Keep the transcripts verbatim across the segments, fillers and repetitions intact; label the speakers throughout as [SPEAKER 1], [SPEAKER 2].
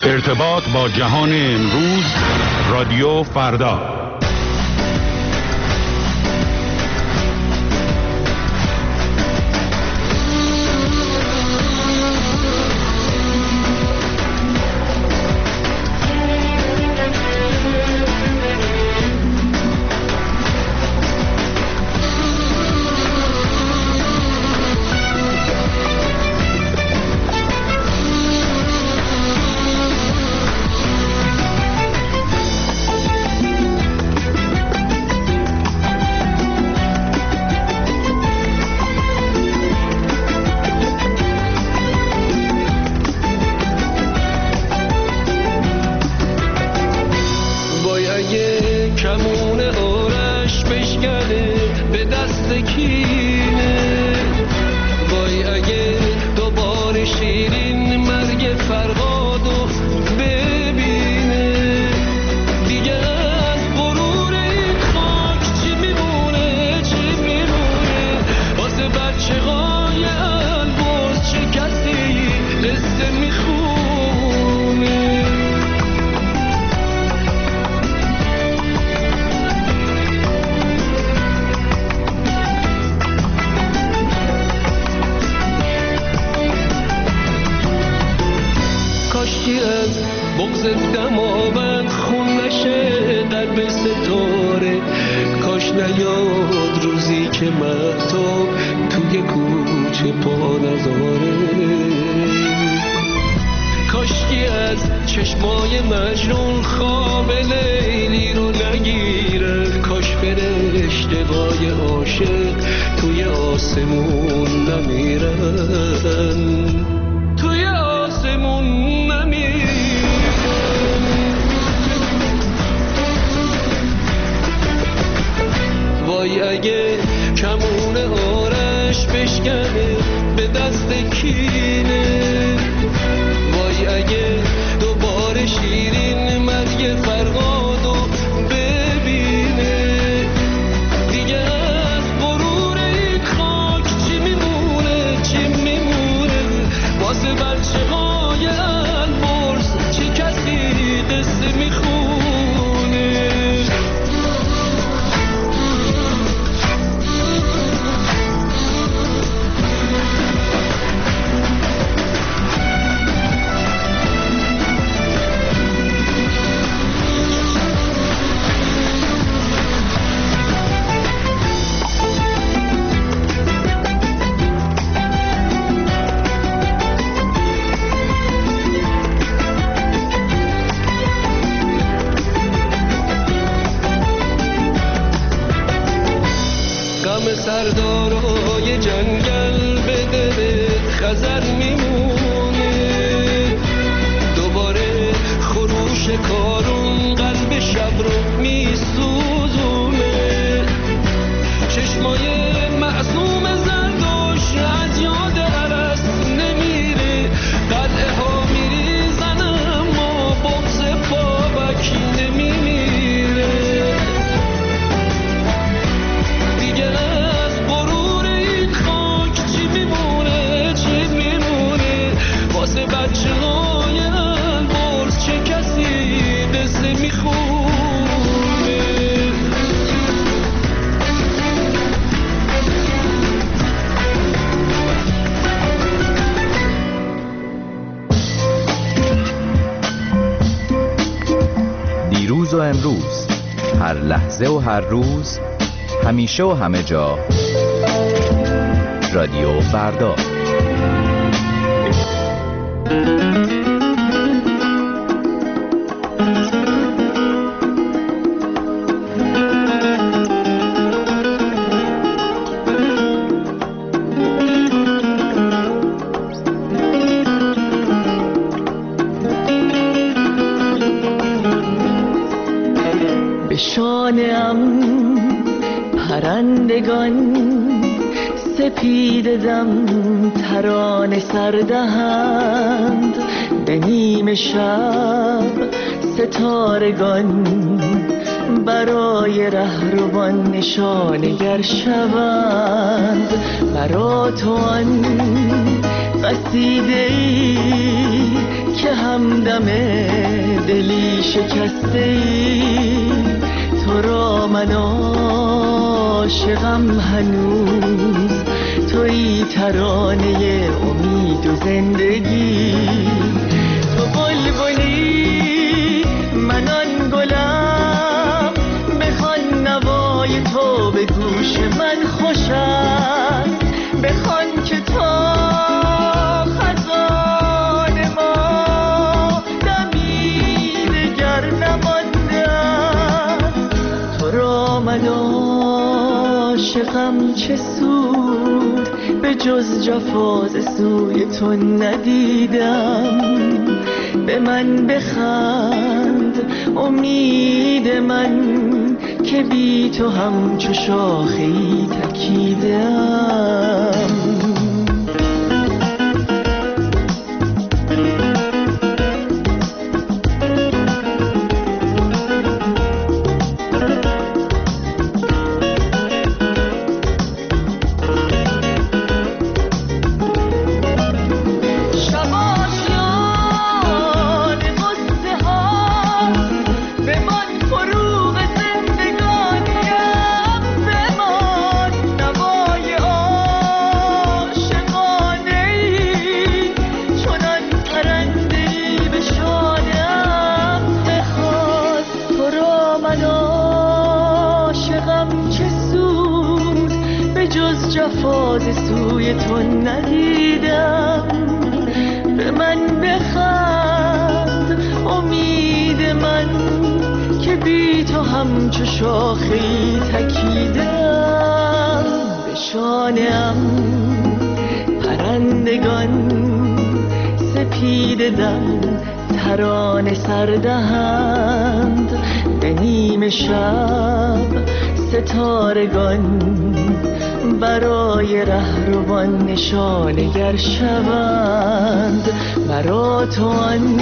[SPEAKER 1] ارتباط با جهان امروز، رادیو فردا.
[SPEAKER 2] دیروز و امروز، هر لحظه و هر روز، همیشه و همه جا، رادیو فردا.
[SPEAKER 3] پرندگان سپید دم ترانه سردهند، به نیم شب ستارگان برای رهروان نشانگر شوند. برا تو آن قصیده‌ای که همدم دلی شکسته ای، تو را من عاشقم هنوز، تویی ترانه امید و زندگی. تو بلبلی من آن گلم، بخوان نوای تو به گوش من خوش است، بخوان که تا خزان ما دمی دگر نمانده است. تو را من عاشقم چه سود، به جز جفا ز سوی تو ندیدم. به من بخند امید من، که بی تو همچو شاخه‌ای تکیدم. جفا ز سوی تو ندیدم. به من بخند امید من، که بی تو همچو شاخه‌ای تکیدم. به شانه‌ام پرندگان سپیده دم ترانه سردهند، به نیم شب ستارگان برای رهروان نشانگر شوند. مرا تو آن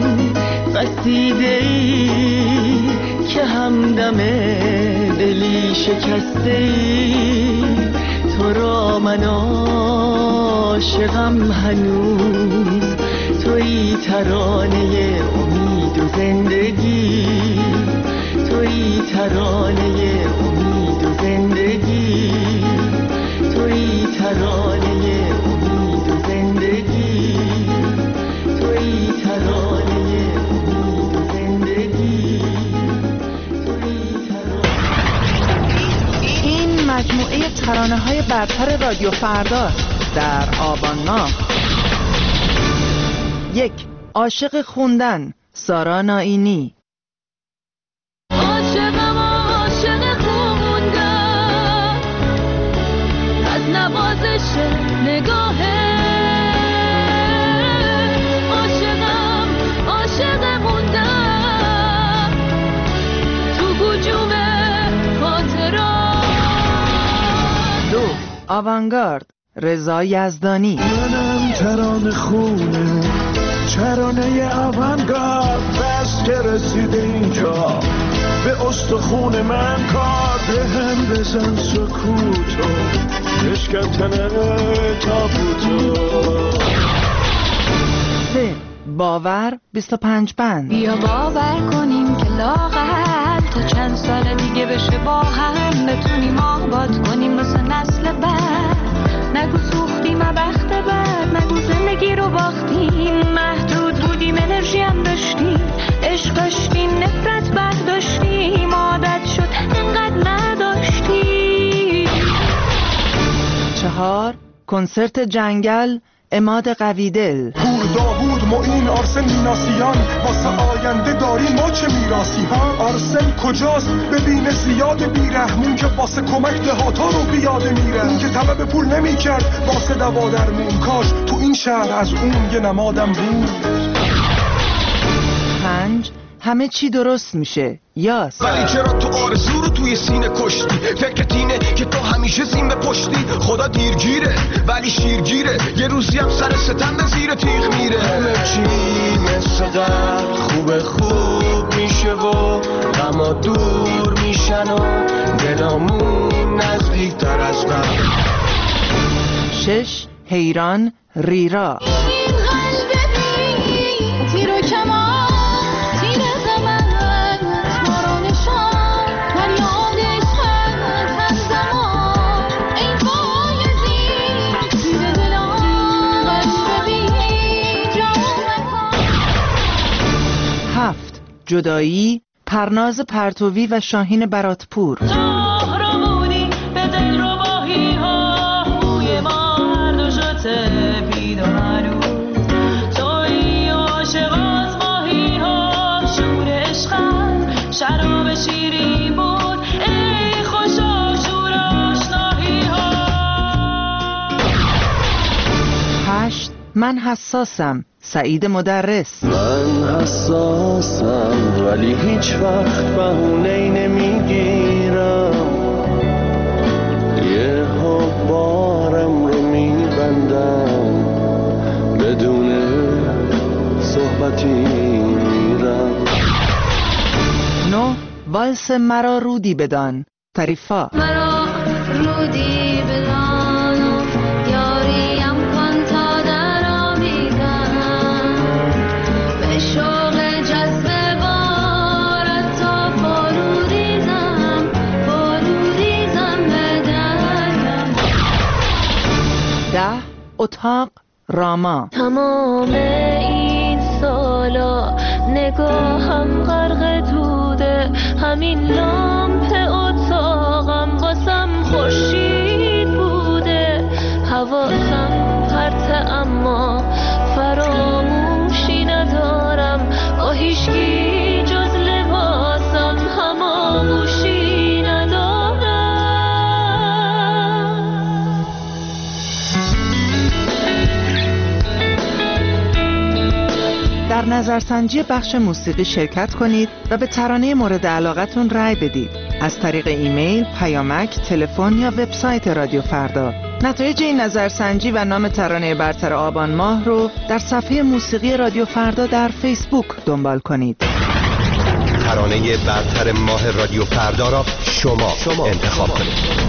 [SPEAKER 3] قصیده‌ای که همدم دلی شکسته ای، تو را من عاشقم هنوز، تویی ترانه امید و زندگی، تویی ترانه امید و زندگی، تویی ترانه امید و زندگی، تویی ترانه امید و زندگی، تویی ترانه.
[SPEAKER 4] این مجموعه ترانه‌های برتر رادیو فردا در آبان ماه. یک، عاشق خوندن، سارا نائینی.
[SPEAKER 5] عاشقم عاشق خوندن، از نوازش نگاهه. عاشقم عاشق موندن، تو هجوم خاطرات.
[SPEAKER 4] دو، آوانگارد، رضا یزدانی.
[SPEAKER 6] منم ترانه خونه، ترانه آوانگارد، بس که رسیده اینجا به استخون من کار. به هم بزن سکوتو، بشکن تابوتو.
[SPEAKER 4] سه، باور، بیست و پنج بند.
[SPEAKER 5] بیا باور کنیم که لااقل تا چند سال دیگه بشه با هم بتونیم آباد کنیم واسه نسل بعد. نگو سوختیم بخت بعد، نگو زندگی رو باختیم، محدود بودیم انرژی هم داشتیم، عشق داشتیم نفرت برداشتیم، عادت شد انقدر نداشتیم.
[SPEAKER 4] چهار، کنسرت جنگل، عماد قویدل.
[SPEAKER 6] پور داوود معین آرسن میناسیان، واسه آینده داریم ما چه میراسی ها. آرسن کجاست؟ ببین زیاد بیرحمون که واسه کمک دهاتا رو بیاده میره. اون که طلب پول نمی کرد واسه دوا درمون، کاش تو این شهر از اون یه نمادم بود.
[SPEAKER 4] پنج، همه چی درست میشه، یاس.
[SPEAKER 7] ولی چرا تو آرزو رو توی سینه کشتی؟ فکرت اینه که تو همیشه زین به پشتی. خدا دیرگیره ولی شیرگیره، یه روزی هم سر ستم به زیر تیغ میره. همه چی مثل قبل خوب خوب میشه و غما دور میشن و دلامون نزدیک تر از قبل.
[SPEAKER 4] شش، حیران، ریرا.
[SPEAKER 5] این قلب بی تیر و
[SPEAKER 4] جدایی، پرناز پرتوی و شاهین براتپور.
[SPEAKER 8] شراب شیرین بود ای خوشا شور آشنایی ها.
[SPEAKER 4] هشت من حساسم، سعید مدرس.
[SPEAKER 3] من حساسم ولی هیچ وقت بهونه‌ای نمیگیرم، یه ها بارم رو میبندم، بدون صحبتی میرم.
[SPEAKER 4] نو والس مرا رودی بدان، طریفا.
[SPEAKER 5] مرا رودی بدان یاریم کن تا در آمیزم، به شوق جذب بارت تا فروریزم، فروریزم به دریم.
[SPEAKER 4] ده اتاق راما.
[SPEAKER 5] تمام این سالا نگاهم غرق توده، همین لامپ اتاقم واسم خورشید بوده، حواسم پرته اما فراموشی ندارم، با هیچکی جز لباسم هماغوشی ندارم.
[SPEAKER 4] در نظرسنجی بخش موسیقی شرکت کنید و به ترانه مورد علاقتون رأی بدید از طریق ایمیل، پیامک، تلفن یا وبسایت رادیو فردا. نتایج این نظرسنجی و نام ترانه برتر آبان ماه رو در صفحه موسیقی رادیو فردا در فیسبوک دنبال کنید.
[SPEAKER 7] ترانه برتر ماه رادیو فردا را شما, شما انتخاب کنید.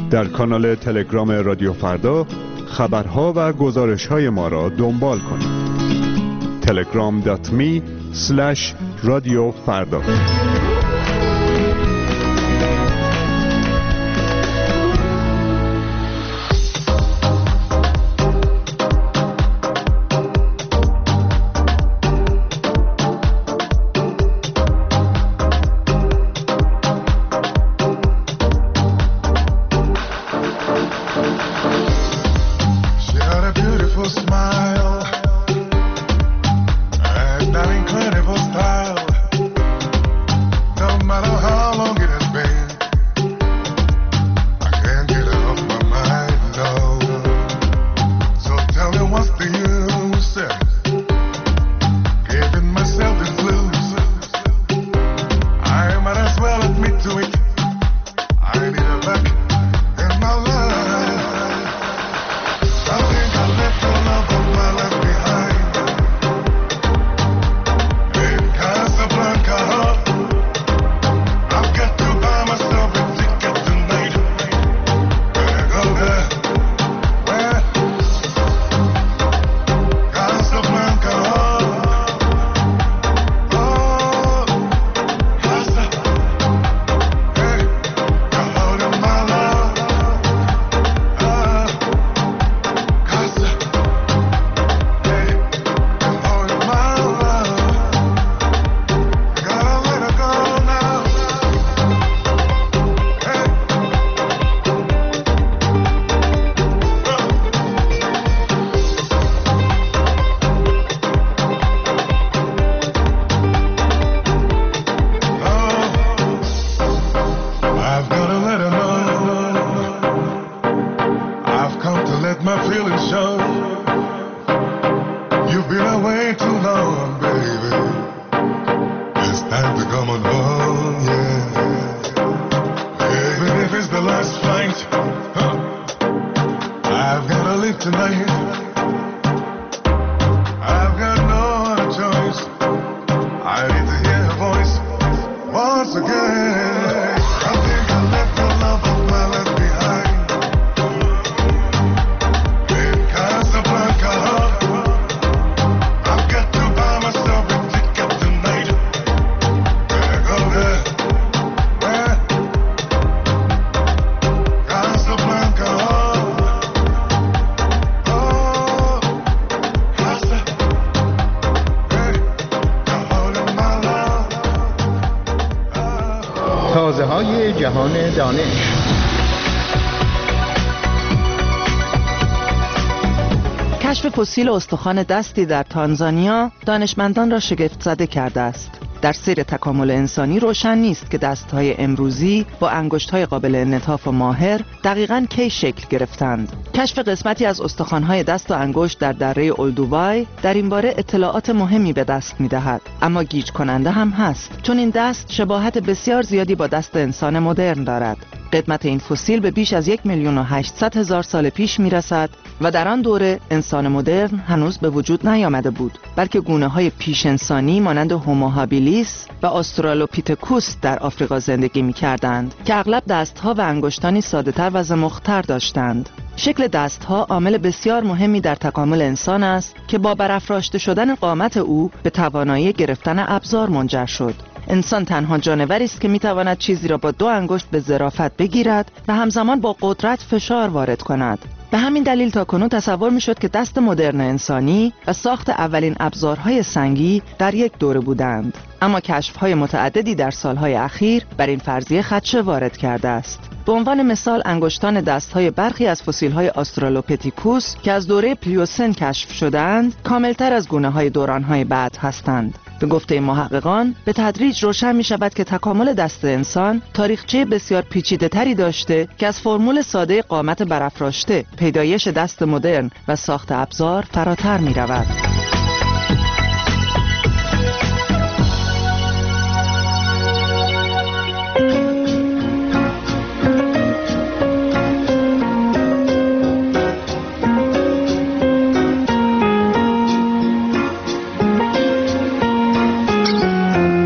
[SPEAKER 1] در کانال تلگرام رادیو فردا خبرها و گزارش‌های ما را دنبال کنید. تلگرام دات می اسلش رادیو فردا.
[SPEAKER 9] تازه‌های جهان دانش.
[SPEAKER 4] کشف فسیل استخوان دستی در تانزانیا دانشمندان را شگفت زده کرده است. در سیر تکامل انسانی روشن نیست که دست‌های امروزی با انگشت‌های قابل انعطاف و ماهر دقیقاً کی شکل گرفتند. کشف قسمتی از استخوان‌های دست و انگشت در دره اولدوبای در این باره اطلاعات مهمی به دست می‌دهد، اما گیج کننده هم هست، چون این دست شباهت بسیار زیادی با دست انسان مدرن دارد. قدمت این فسیل به بیش از یک میلیون و هشتصد هزار سال پیش میرسد و در آن دوره انسان مدرن هنوز به وجود نیامده بود، بلکه گونه‌های پیش انسانی مانند هومو هابیلیس و آسترالوپیتکوس در آفریقا زندگی می‌کردند که اغلب دست‌ها و انگشتانی ساده‌تر و زمخت‌تر داشتند. شکل دست‌ها عامل بسیار مهمی در تکامل انسان است که با برافراشته شدن قامت او به توانایی گرفتن ابزار منجر شد. انسان تنها جانوری است که می‌تواند چیزی را با دو انگشت به ظرافت بگیرد و همزمان با قدرت فشار وارد کند. به همین دلیل تاکنون تصور می‌شد که دست مدرن انسانی و ساخت اولین ابزارهای سنگی در یک دوره بودند. اما کشف‌های متعددی در سال‌های اخیر بر این فرضیه خدشه وارد کرده است. به عنوان مثال انگشتان دست‌های برخی از فسیل‌های آسترالوپیتکوس که از دوره پلیوسن کشف شده‌اند، کاملتر از گونه‌های دوران‌های بعد هستند. به گفته محققان به تدریج روشن می شود که تکامل دست انسان تاریخچه بسیار پیچیده تری داشته که از فرمول ساده قامت برافراشته، پیدایش دست مدرن و ساخت ابزار فراتر می رود.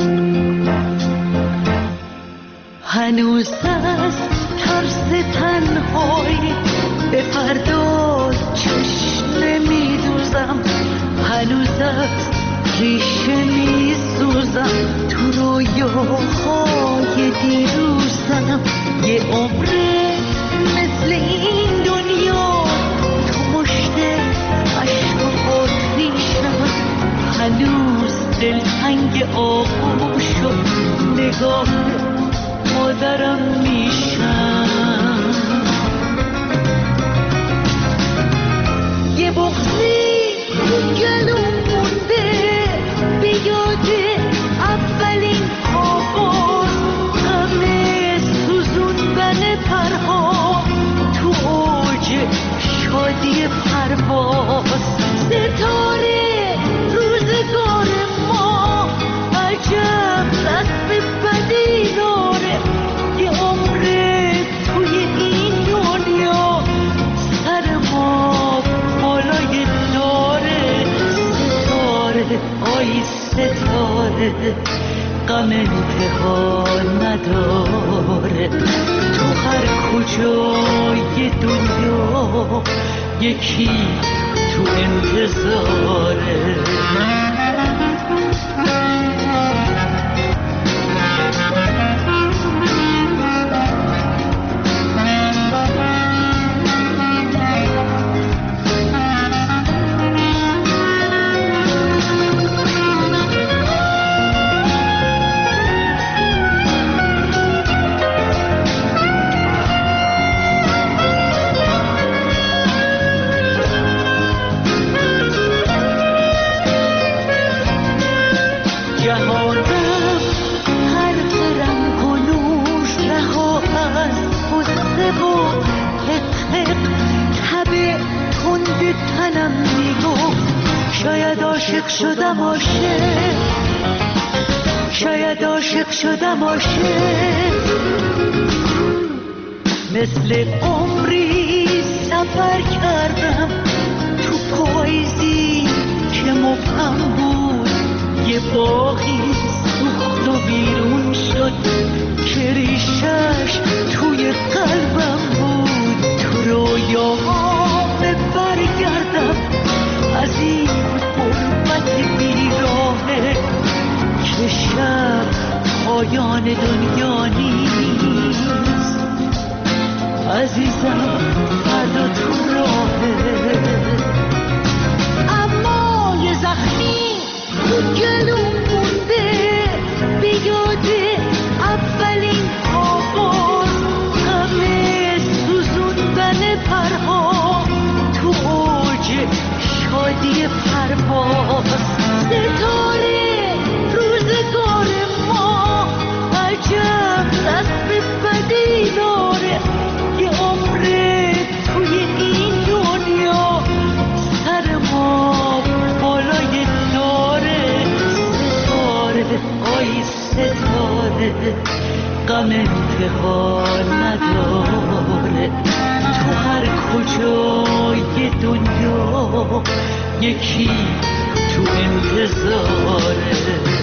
[SPEAKER 5] هنوز از ترس تن تنهایی به فردا چشم نمیدوزم، هنوز از ریشه میسوزم، تو رویاهای دیروزم. یه عمره مثل این دنیا تو مشت عشق و آتیشم، هنوز دلتنگ آغوش و نگاه مادرم میشم. یه بغضی گلوم مونده به یاد اولین آواز، غم سوزوندن پرها تو اوج شادی پرواز. ستاره روزگار ما عجب دست بدی داره، یه عمره توی این دنیا سر ما بالای داره. ستاره آی ستاره غم انتها نداره، تو هر کجای دنیا یکی تو انتظاره. شاید عاشق شدم عاشق، شاید عاشق شدم عاشق، مثل عمری سفر کردم تو پاییزی که مبهم بود. یه باغی سوخت و بیرون شد که ریشش توی قلبم بود. تو رویاهام برگردم از این غربت بیراهه که شب پایان دنیا نیست. عزیزم فردا تو راهه، اما یه زخمی تو گلوم مونده به یاد اولین آواز، غم سوزوندن پرها تو اوج شادی پرواز. ستاره روزگار ما عجب دست بدی داره، یه عمره توی این دنیا سر ما بالای داره. ستاره آی ستاره غم انتها نداره، تو هر کجای دنیا یکی تو انتظاره.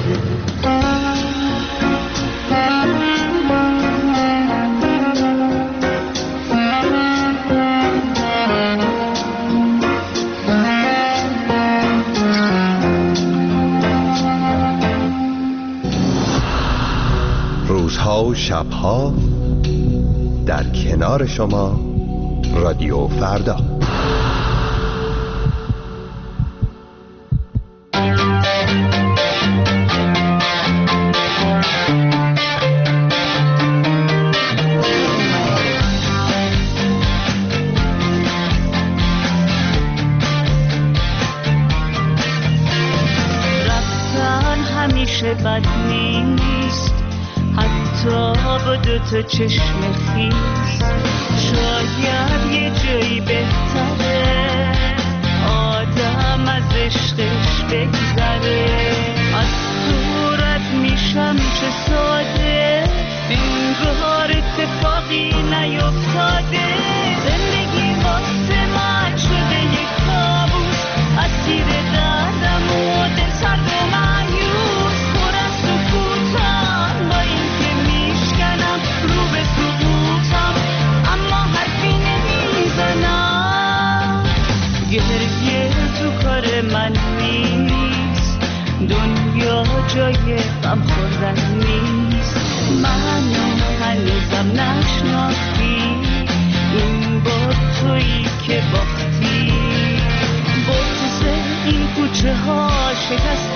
[SPEAKER 10] روزها و شبها در کنار شما رادیو فردا.
[SPEAKER 8] رفتن همیشه بد نیست، حتی با دوتا چشم خیس. شاید یه جایی بهتره آدم از عشقش بگذره. از صورت میشم چه ساده، انگار اتفاقی نیفتاده. زندگی واسه من شده یک کابوس، اسیر دردم و دل سرد و مایوس. پر از سکوتم با این که میشکنم رو به سقوطم، اما حرفی جای غم خوردن نیست. منو هنوزم نشناختی، این با تویی که باختی. بغض این کوچه ها شکست